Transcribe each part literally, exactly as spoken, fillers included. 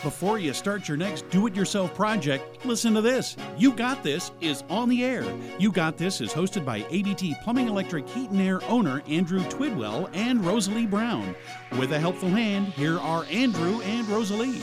Before you start your next do-it-yourself project, listen to this. You Got This is on the air. You Got This is hosted by A B T Plumbing Electric Heat and Air owner Andrew Twidwell and Rosalie Brown. With a helpful hand, here are Andrew and Rosalie.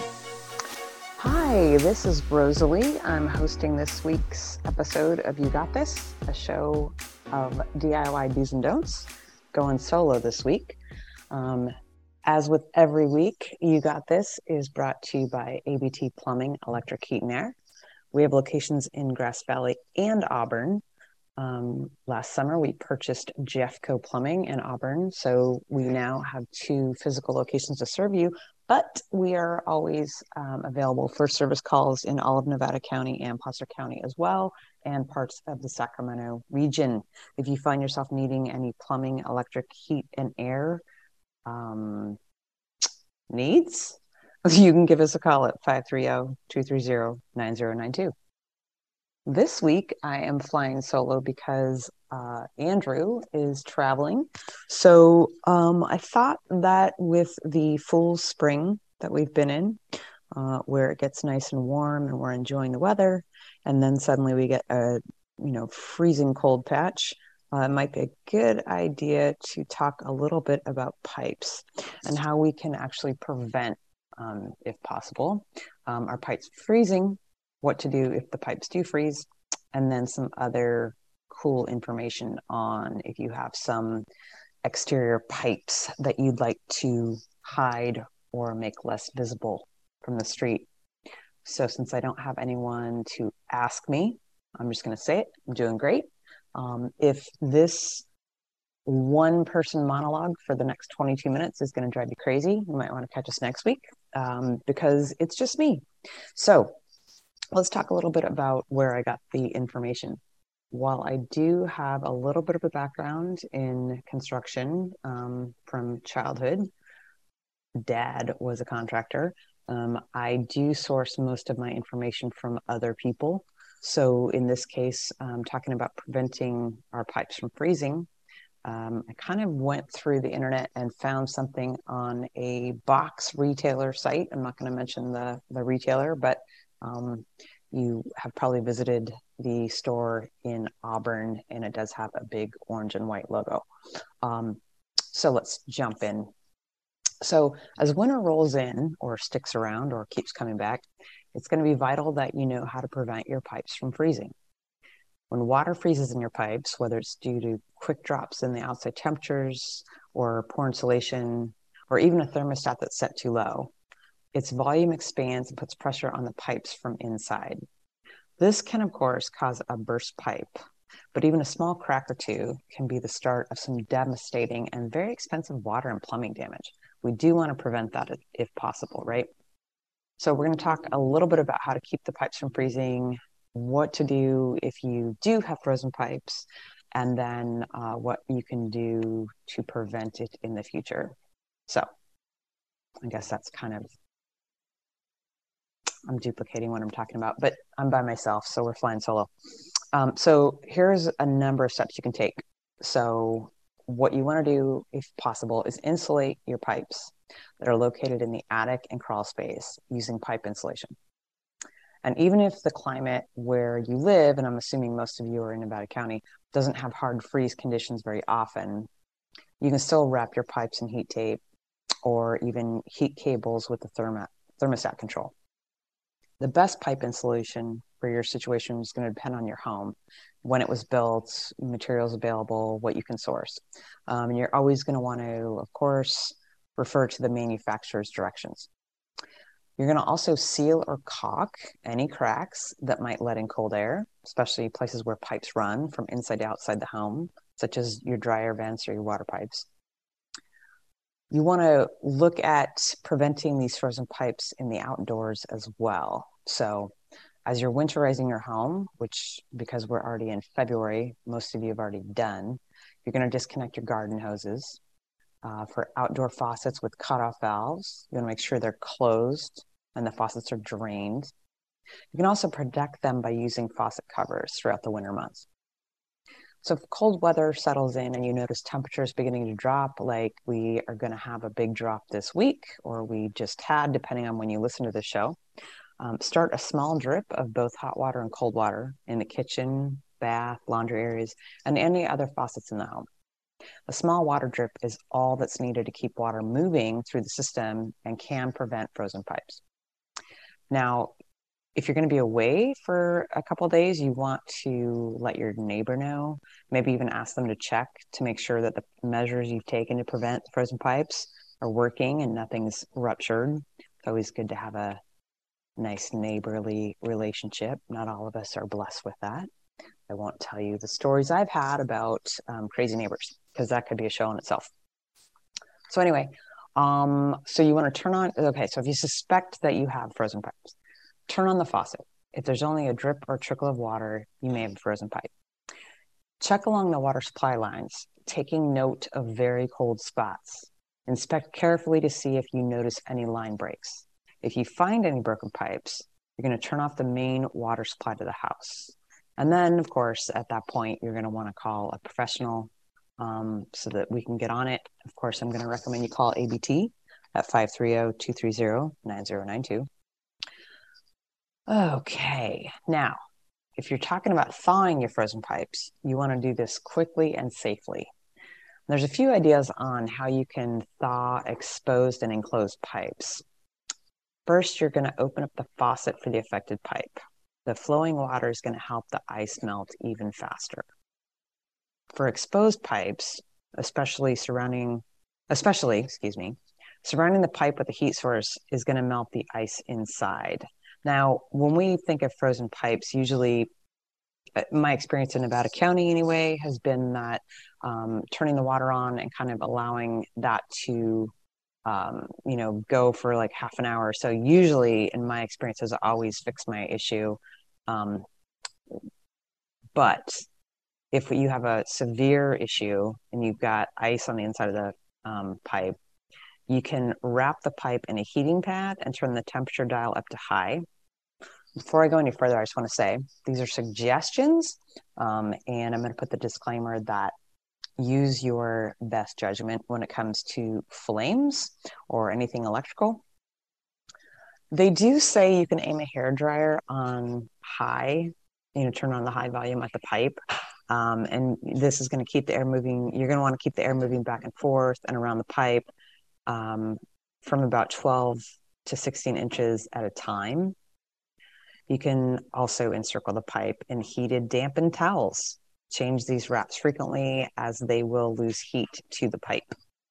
Hi, this is Rosalie. I'm hosting this week's episode of You Got This, a show of D I Y do's and don'ts, going solo this week. Um, As with every week, You Got This is brought to you by A B T Plumbing Electric Heat and Air. We have locations in Grass Valley and Auburn. Um, last summer, we purchased Jeffco Plumbing in Auburn, so we now have two physical locations to serve you, but we are always um, available for service calls in all of Nevada County and Placer County as well, and parts of the Sacramento region. If you find yourself needing any plumbing, electric, heat, and air um, needs, you can give us a call at five three zero, two three zero, nine zero nine two. This week, I am flying solo because uh, Andrew is traveling. So um, I thought that with the full spring that we've been in, uh, where it gets nice and warm and we're enjoying the weather, and then suddenly we get a you know freezing cold patch, Uh, it might be a good idea to talk a little bit about pipes and how we can actually prevent, um, if possible, um, our pipes freezing, what to do if the pipes do freeze, and then some other cool information on if you have some exterior pipes that you'd like to hide or make less visible from the street. So since I don't have anyone to ask me, I'm just going to say it. I'm doing great. Um, if this one person monologue for the next twenty-two minutes is going to drive you crazy, you might want to catch us next week um, because it's just me. So let's talk a little bit about where I got the information. While I do have a little bit of a background in construction um, from childhood, Dad was a contractor. Um, I do source most of my information from other people. So in this case, um, talking about preventing our pipes from freezing, um, I kind of went through the internet and found something on a box retailer site. I'm not going to mention the, the retailer, but um, you have probably visited the store in Auburn, and it does have a big orange and white logo. Um, so let's jump in. So as winter rolls in or sticks around or keeps coming back, it's going to be vital that you know how to prevent your pipes from freezing. When water freezes in your pipes, whether it's due to quick drops in the outside temperatures or poor insulation, or even a thermostat that's set too low, its volume expands and puts pressure on the pipes from inside. This can, of course, cause a burst pipe, but even a small crack or two can be the start of some devastating and very expensive water and plumbing damage. We do want to prevent that if possible, right? So we're going to talk a little bit about how to keep the pipes from freezing, what to do if you do have frozen pipes, and then uh, what you can do to prevent it in the future. So I guess that's kind of, I'm duplicating what I'm talking about, but I'm by myself, so we're flying solo. Um, so here's a number of steps you can take. So what you want to do, if possible, is insulate your pipes that are located in the attic and crawl space using pipe insulation. And even if the climate where you live, and I'm assuming most of you are in Nevada County, doesn't have hard freeze conditions very often, you can still wrap your pipes in heat tape or even heat cables with the thermo- thermostat control. The best pipe insulation for your situation is going to depend on your home, when it was built, materials available, what you can source. Um, and you're always going to want to, of course, refer to the manufacturer's directions. You're going to also seal or caulk any cracks that might let in cold air, especially places where pipes run from inside to outside the home, such as your dryer vents or your water pipes. You want to look at preventing these frozen pipes in the outdoors as well. So as you're winterizing your home, which because we're already in February, most of you have already done, you're going to disconnect your garden hoses. Uh, for outdoor faucets with cutoff valves, you want to make sure they're closed and the faucets are drained. You can also protect them by using faucet covers throughout the winter months. So if cold weather settles in and you notice temperatures beginning to drop, like we are going to have a big drop this week, or we just had, depending on when you listen to the show, um, start a small drip of both hot water and cold water in the kitchen, bath, laundry areas, and any other faucets in the home. A small water drip is all that's needed to keep water moving through the system and can prevent frozen pipes. Now, if you're going to be away for a couple of days, you want to let your neighbor know, maybe even ask them to check to make sure that the measures you've taken to prevent frozen pipes are working and nothing's ruptured. It's always good to have a nice neighborly relationship. Not all of us are blessed with that. I won't tell you the stories I've had about um, crazy neighbors, because that could be a show in itself. So anyway, um, so you want to turn on, okay, so if you suspect that you have frozen pipes, turn on the faucet. If there's only a drip or trickle of water, you may have a frozen pipe. Check along the water supply lines, taking note of very cold spots. Inspect carefully to see if you notice any line breaks. If you find any broken pipes, you're going to turn off the main water supply to the house. And then, of course, at that point, you're going to want to call a professional um, so that we can get on it. Of course, I'm going to recommend you call A B T at five three zero, two three zero, nine zero nine two. Okay, now, if you're talking about thawing your frozen pipes, you want to do this quickly and safely. There's a few ideas on how you can thaw exposed and enclosed pipes. First, you're going to open up the faucet for the affected pipe. The flowing water is going to help the ice melt even faster. For exposed pipes, especially surrounding, especially, excuse me, surrounding the pipe with a heat source is going to melt the ice inside. Now, when we think of frozen pipes, usually, my experience in Nevada County anyway, has been that um, turning the water on and kind of allowing that to, um, you know, go for like half an hour. So usually, in my experience, has always fixed my issue. Um, but if you have a severe issue and you've got ice on the inside of the um, pipe, you can wrap the pipe in a heating pad and turn the temperature dial up to high. Before I go any further, I just want to say these are suggestions, um, and I'm going to put the disclaimer that use your best judgment when it comes to flames or anything electrical. They do say you can aim a hairdryer on high, you know, turn on the high volume at the pipe, um, and this is going to keep the air moving. You're going to want to keep the air moving back and forth and around the pipe um, from about twelve to sixteen inches at a time. You can also encircle the pipe in heated, dampened towels. Change these wraps frequently as they will lose heat to the pipe.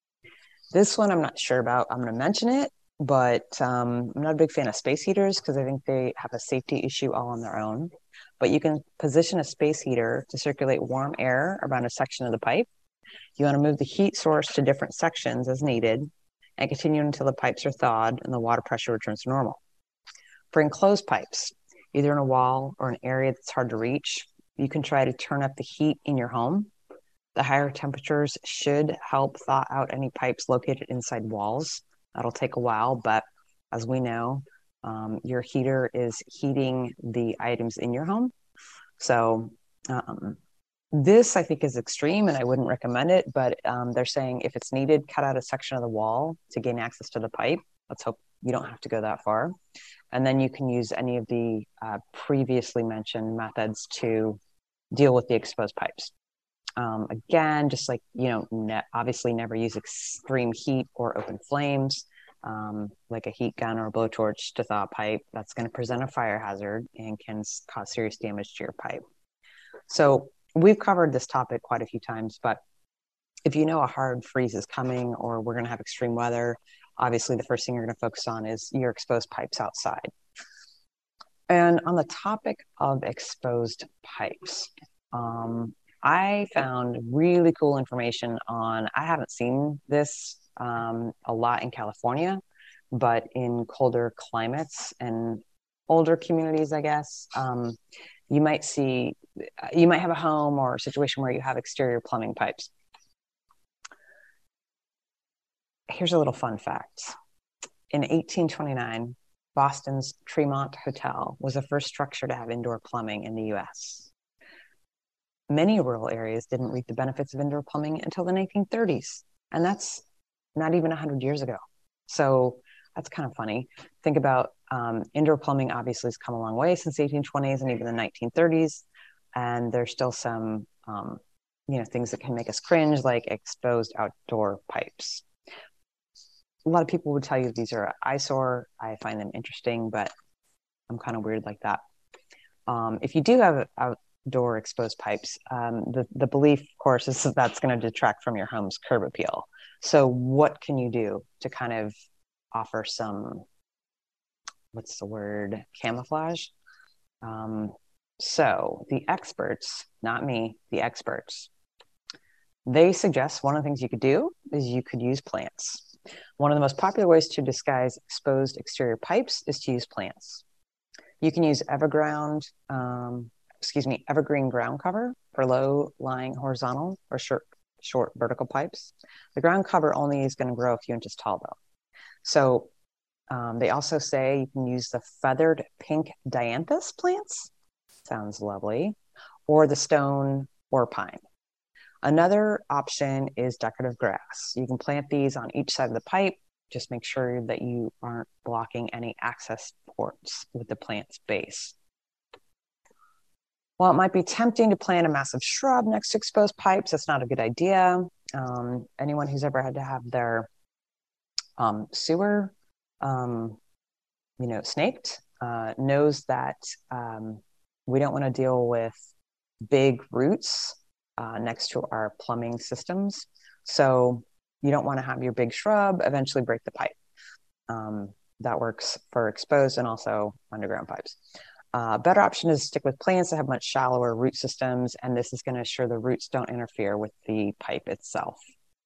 This one I'm not sure about. I'm going to mention it, but um, I'm not a big fan of space heaters because I think they have a safety issue all on their own. But you can position a space heater to circulate warm air around a section of the pipe. You want to move the heat source to different sections as needed and continue until the pipes are thawed and the water pressure returns to normal. For enclosed pipes, either in a wall or an area that's hard to reach, you can try to turn up the heat in your home. The higher temperatures should help thaw out any pipes located inside walls. That'll take a while, but as we know, um, your heater is heating the items in your home. So um, this, I think, is extreme and I wouldn't recommend it, but um, they're saying if it's needed, cut out a section of the wall to gain access to the pipe. Let's hope you don't have to go that far. And then you can use any of the uh, previously mentioned methods to deal with the exposed pipes. Um, again, just like, you know, ne- obviously never use extreme heat or open flames, um, like a heat gun or a blowtorch to thaw a pipe. That's going to present a fire hazard and can cause serious damage to your pipe. So we've covered this topic quite a few times, but if you know a hard freeze is coming or we're going to have extreme weather, obviously the first thing you're going to focus on is your exposed pipes outside. And on the topic of exposed pipes, um, I found really cool information on, I haven't seen this um, a lot in California, but in colder climates and older communities, I guess, um, you might see, you might have a home or a situation where you have exterior plumbing pipes. Here's a little fun fact. In eighteen twenty-nine, Boston's Tremont Hotel was the first structure to have indoor plumbing in the U S. many rural areas didn't reap the benefits of indoor plumbing until the nineteen thirties. And that's not even one hundred years ago. So that's kind of funny. Think about um, indoor plumbing obviously has come a long way since the eighteen twenties and even the nineteen thirties. And there's still some, um, you know, things that can make us cringe, like exposed outdoor pipes. A lot of people would tell you these are an eyesore. I find them interesting, but I'm kind of weird like that. Um, if you do have outdoor exposed pipes, um, the, the belief, of course, is that that's going to detract from your home's curb appeal. So what can you do to kind of offer some, what's the word, camouflage? Um, so the experts, not me, the experts, they suggest one of the things you could do is you could use plants. One of the most popular ways to disguise exposed exterior pipes is to use plants. You can use everground, um, excuse me, evergreen ground cover for low-lying horizontal or short, short vertical pipes. The ground cover only is going to grow a few inches tall, though. So um, they also say you can use the feathered pink dianthus plants. Sounds lovely. Or the stone or pine. Another option is decorative grass. You can plant these on each side of the pipe. Just make sure that you aren't blocking any access ports with the plant's base. While it might be tempting to plant a massive shrub next to exposed pipes, that's not a good idea. Um, anyone who's ever had to have their um, sewer, um, you know, snaked uh, knows that um, we don't want to deal with big roots uh, next to our plumbing systems. So you don't want to have your big shrub eventually break the pipe. Um, that works for exposed and also underground pipes. Uh, better option is to stick with plants that have much shallower root systems, and this is going to ensure the roots don't interfere with the pipe itself.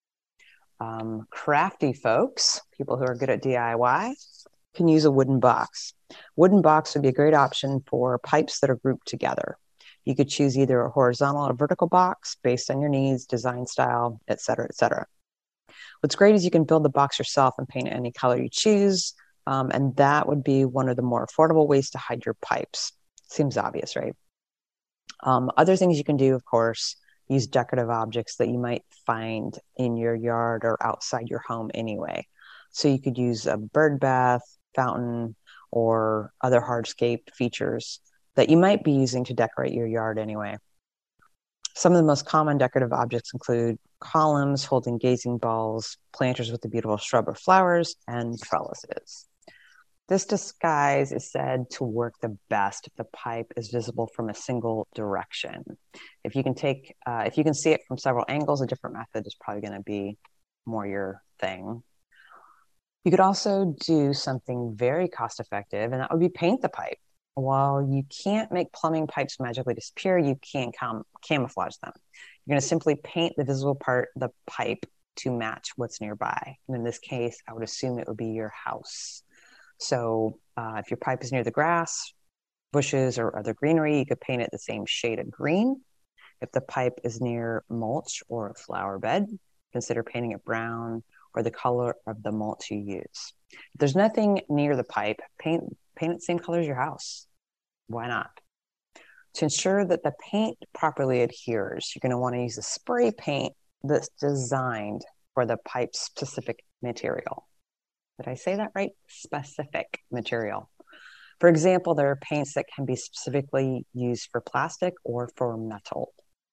Um, crafty folks, people who are good at D I Y, can use a wooden box. Wooden box would be a great option for pipes that are grouped together. You could choose either a horizontal or vertical box based on your needs, design style, et cetera, et cetera. What's great is you can build the box yourself and paint it any color you choose. Um, and that would be one of the more affordable ways to hide your pipes. Seems obvious, right? Um, other things you can do, of course, use decorative objects that you might find in your yard or outside your home anyway. So you could use a bird bath, fountain, or other hardscape features that you might be using to decorate your yard anyway. Some of the most common decorative objects include columns holding gazing balls, planters with the beautiful shrub or flowers, and trellises. This disguise is said to work the best if the pipe is visible from a single direction. If you can take, uh, if you can see it from several angles, a different method is probably going to be more your thing. You could also do something very cost effective, and that would be paint the pipe. While you can't make plumbing pipes magically disappear, you can cam camouflage them. You're going to simply paint the visible part of the pipe to match what's nearby. And in this case, I would assume it would be your house. So uh, if your pipe is near the grass, bushes, or other greenery, you could paint it the same shade of green. If the pipe is near mulch or a flower bed, consider painting it brown or the color of the mulch you use. If there's nothing near the pipe, paint, paint it the same color as your house. Why not? To ensure that the paint properly adheres, you're going to want to use a spray paint that's designed for the pipe's specific material. Did I say that right? Specific material. For example, there are paints that can be specifically used for plastic or for metal.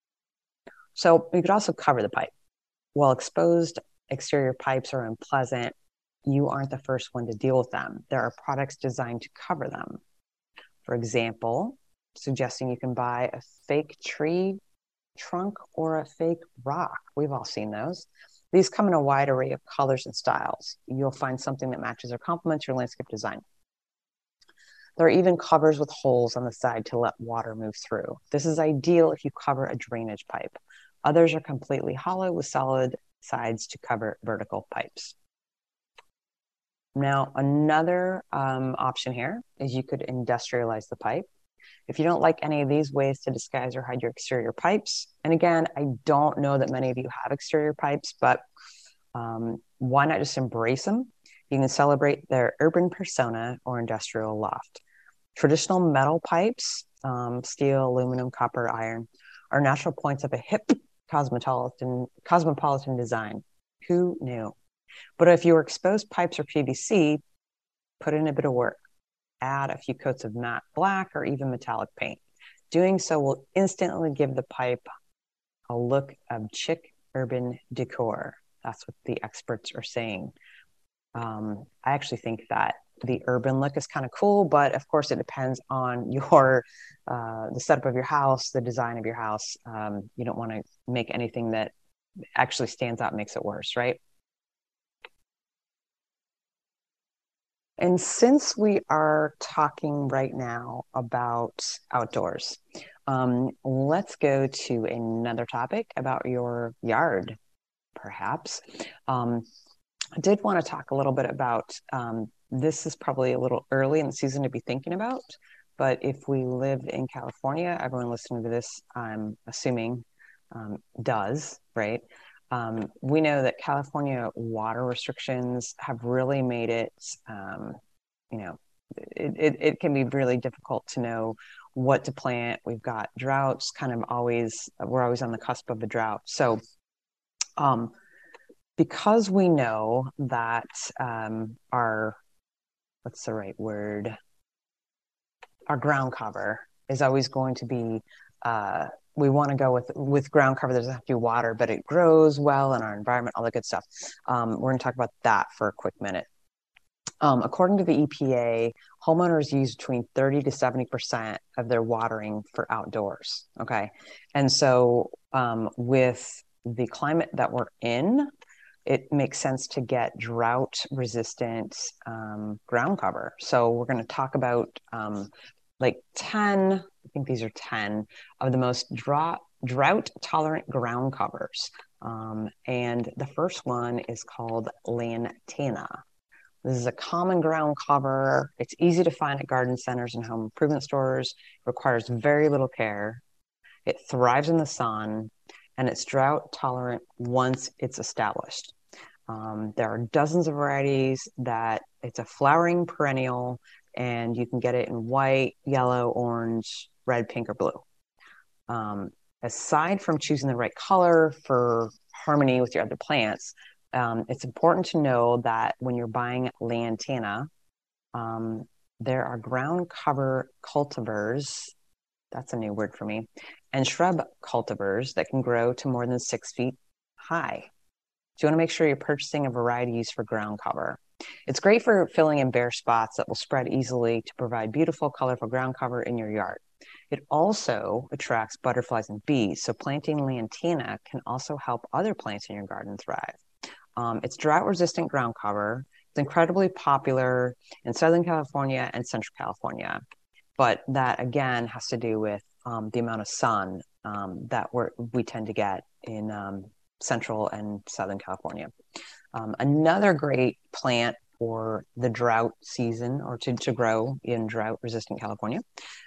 So you could also cover the pipe. While exposed exterior pipes are unpleasant, you aren't the first one to deal with them. There are products designed to cover them. For example, suggesting you can buy a fake tree trunk or a fake rock. We've all seen those. These come in a wide array of colors and styles. You'll find something that matches or complements your landscape design. There are even covers with holes on the side to let water move through. This is ideal if you cover a drainage pipe. Others are completely hollow with solid sides to cover vertical pipes. Now, another um, option here is you could industrialize the pipe. If you don't like any of these ways to disguise or hide your exterior pipes, and again, I don't know that many of you have exterior pipes, but um, why not just embrace them? You can celebrate their urban persona or industrial loft. Traditional metal pipes, um, steel, aluminum, copper, iron, are natural points of a hip cosmopolitan, cosmopolitan design. Who knew? But if you were exposed pipes or P V C, put in a bit of work. Add a few coats of matte black or even metallic paint. Doing so will instantly give the pipe a look of chic urban decor. That's what the experts are saying. Um, I actually think that the urban look is kind of cool, but of course it depends on your uh, the setup of your house, the design of your house. Um, you don't want to make anything that actually stands out, makes it worse, right? And since we are talking right now about outdoors, um, let's go to another topic about your yard, perhaps. Um, I did want to talk a little bit about, um, this is probably a little early in the season to be thinking about, but if we live in California, everyone listening to this, I'm assuming, um, does, right? Um, we know that California water restrictions have really made it, um, you know, it, it, it can be really difficult to know what to plant. We've got droughts kind of always, we're always on the cusp of a drought. So, um, because we know that um, our, what's the right word? Our ground cover is always going to be, uh, we want to go with with ground cover that doesn't have to be water, but it grows well in our environment, all that good stuff. Um, we're going to talk about that for a quick minute. Um, according to the E P A, homeowners use between thirty to seventy percent of their watering for outdoors. Okay. And so um, with the climate that we're in, it makes sense to get drought resistant um, ground cover. So we're going to talk about um, like ten, I think these are ten of the most drought drought tolerant ground covers. Um, and the first one is called Lantana. This is a common ground cover. It's easy to find at garden centers and home improvement stores. It requires very little care. It thrives in the sun, and it's drought tolerant once it's established. Um, there are dozens of varieties that it's a flowering perennial, and you can get it in white, yellow, orange, red, pink, or blue. Um, aside from choosing the right color for harmony with your other plants, um, it's important to know that when you're buying Lantana, um, there are ground cover cultivars, that's a new word for me, and shrub cultivars that can grow to more than six feet high. So you want to make sure you're purchasing a variety used for ground cover. It's great for filling in bare spots that will spread easily to provide beautiful, colorful ground cover in your yard. It also attracts butterflies and bees, so planting Lantana can also help other plants in your garden thrive. Um, it's drought-resistant ground cover. It's incredibly popular in Southern California and Central California, but that, again, has to do with um, the amount of sun um, that we're, we tend to get in um, Central and Southern California. Um, another great plant for the drought season, or to, to grow in drought-resistant California,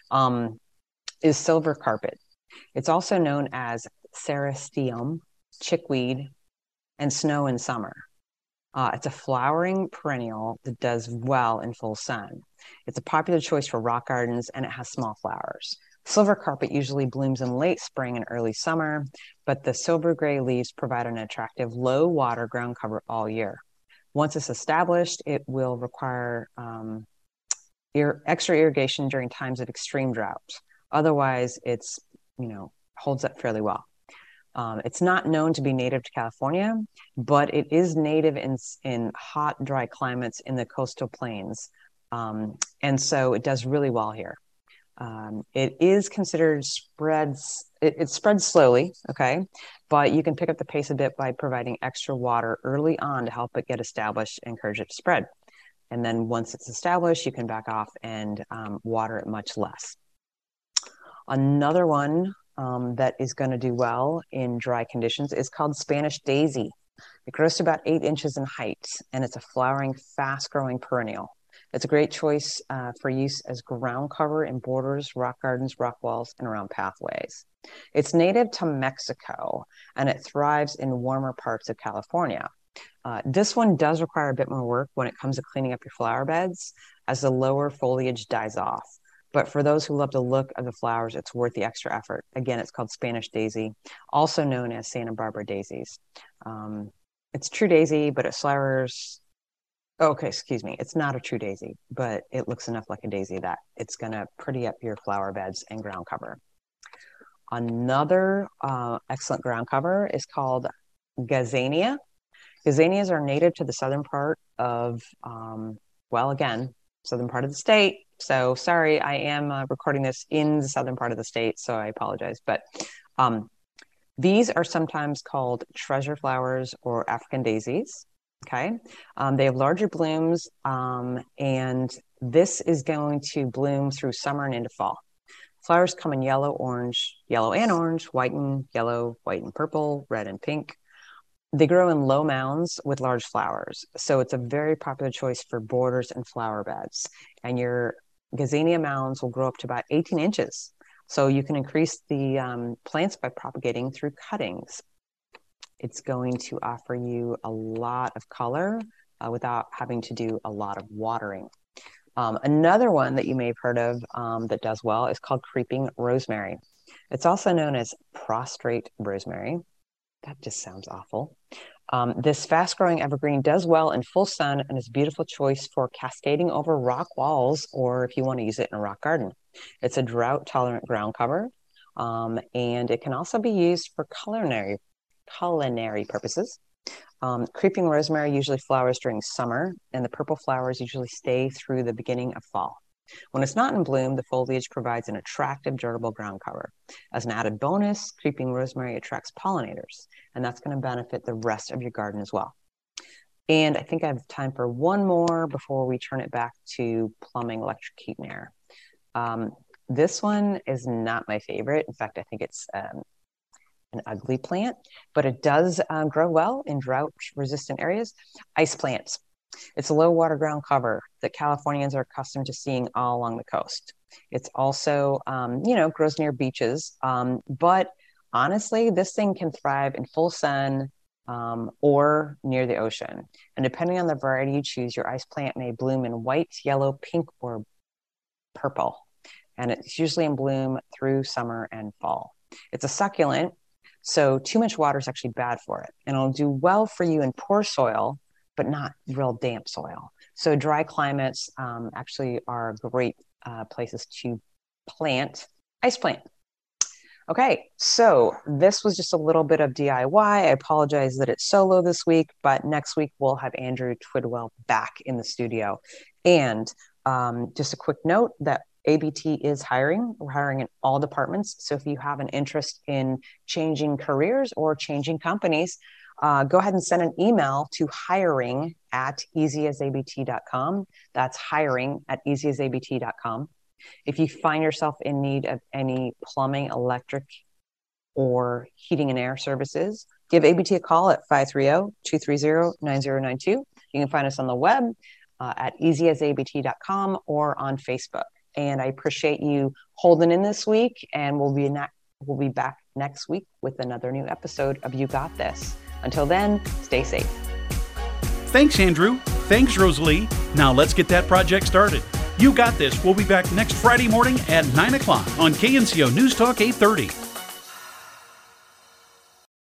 um, is silver carpet. It's also known as cerastium, chickweed, and snow in summer. Uh, it's a flowering perennial that does well in full sun. It's a popular choice for rock gardens, and it has small flowers. Silver carpet usually blooms in late spring and early summer, but the silver gray leaves provide an attractive low water ground cover all year. Once it's established, it will require um, ir- extra irrigation during times of extreme drought. Otherwise, it's, you know, holds up fairly well. Um, it's not known to be native to California, but it is native in, in hot, dry climates in the coastal plains. Um, and so it does really well here. Um, it is considered spreads, it, it spreads slowly, okay? But you can pick up the pace a bit by providing extra water early on to help it get established and encourage it to spread. And then once it's established, you can back off and um, water it much less. Another one um, that is going to do well in dry conditions is called Spanish daisy. It grows to about eight inches in height, and it's a flowering, fast-growing perennial. It's a great choice uh, for use as ground cover in borders, rock gardens, rock walls, and around pathways. It's native to Mexico, and it thrives in warmer parts of California. Uh, this one does require a bit more work when it comes to cleaning up your flower beds as the lower foliage dies off. But for those who love the look of the flowers, it's worth the extra effort. Again, it's called Spanish daisy, also known as Santa Barbara daisies. Um, it's true daisy, but it flowers. Okay, excuse me. It's not a true daisy, but it looks enough like a daisy that it's going to pretty up your flower beds and ground cover. Another uh, excellent ground cover is called Gazania. Gazanias are native to the southern part of, um, well, again, southern part of the state. So sorry, I am uh, recording this in the southern part of the state, so I apologize. But um, these are sometimes called treasure flowers or African daisies. Okay, um, they have larger blooms, um, and this is going to bloom through summer and into fall. Flowers come in yellow, orange, yellow and orange, white and yellow, white and purple, red and pink. They grow in low mounds with large flowers. So it's a very popular choice for borders and flower beds. And your Gazania mounds will grow up to about eighteen inches. So you can increase the um, plants by propagating through cuttings. It's going to offer you a lot of color uh, without having to do a lot of watering. Um, another one that you may have heard of um, that does well is called creeping rosemary. It's also known as prostrate rosemary. That just sounds awful. Um, this fast-growing evergreen does well in full sun and is a beautiful choice for cascading over rock walls, or if you want to use it in a rock garden. It's a drought-tolerant ground cover, um, and it can also be used for culinary, culinary purposes. Um, creeping rosemary usually flowers during summer, and the purple flowers usually stay through the beginning of fall. When it's not in bloom, the foliage provides an attractive, durable ground cover. As an added bonus, creeping rosemary attracts pollinators, and that's going to benefit the rest of your garden as well. And I think I have time for one more before we turn it back to plumbing, electric, heat, and air. Um, this one is not my favorite. In fact, I think it's um, an ugly plant, but it does um, grow well in drought-resistant areas. Ice plants. It's a low water ground cover that Californians are accustomed to seeing all along the coast. It's also, um, you know, grows near beaches. Um, but honestly, this thing can thrive in full sun um, or near the ocean. And depending on the variety you choose, your ice plant may bloom in white, yellow, pink, or purple. And it's usually in bloom through summer and fall. It's a succulent, so too much water is actually bad for it. And it'll do well for you in poor soil, but not real damp soil. So dry climates um, actually are great uh, places to plant ice plant. Okay, so this was just a little bit of D I Y. I apologize that it's solo this week, but next week we'll have Andrew Twidwell back in the studio. And um, just a quick note that A B T is hiring. We're hiring in all departments. So if you have an interest in changing careers or changing companies, Uh, go ahead and send an email to hiring at easy as a b t dot com. That's hiring at easy as a b t dot com. If you find yourself in need of any plumbing, electric, or heating and air services, give A B T a call at five three zero, two three zero, nine zero nine two. You can find us on the web uh, at easy as a b t dot com or on Facebook. And I appreciate you holding in this week, and we'll be, na- we'll be back next week with another new episode of You Got This. Until then, stay safe. Thanks, Andrew. Thanks, Rosalie. Now let's get that project started. You Got This. We'll be back next Friday morning at nine o'clock on K N C O News Talk eight thirty.